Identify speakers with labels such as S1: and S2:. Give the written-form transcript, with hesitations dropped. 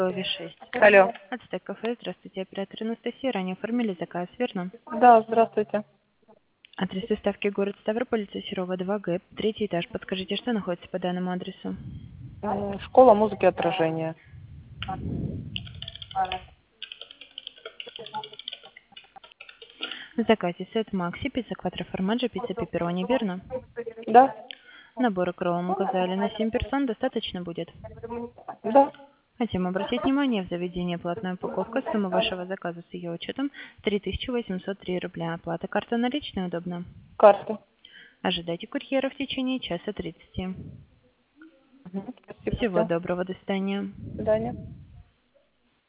S1: 6.
S2: Алло.
S1: Ацтек кафе. Здравствуйте, оператор Анастасия. Ранее оформили заказ, верно?
S2: Да, здравствуйте.
S1: Адрес доставки город Ставрополь, Серова 2Г, третий этаж. Подскажите, что находится по данному адресу?
S2: Школа музыки отражения.
S1: В заказе сет Макси, пицца квадро формаджо, пицца пепперони, верно?
S2: Да?
S1: Набор кроллом указали на 7 персон, достаточно будет?
S2: Да.
S1: Хотим обратить внимание, в заведении платная упаковка, сумма вашего заказа с ее учетом 3803 рубля. Оплата карта наличная удобно?
S2: Карты.
S1: Ожидайте курьера в течение часа 30.
S2: Спасибо,
S1: Всего
S2: все.
S1: доброго, до свидания.
S2: До свидания.